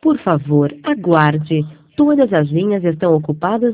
Por favor, aguarde. Todas as linhas estão ocupadas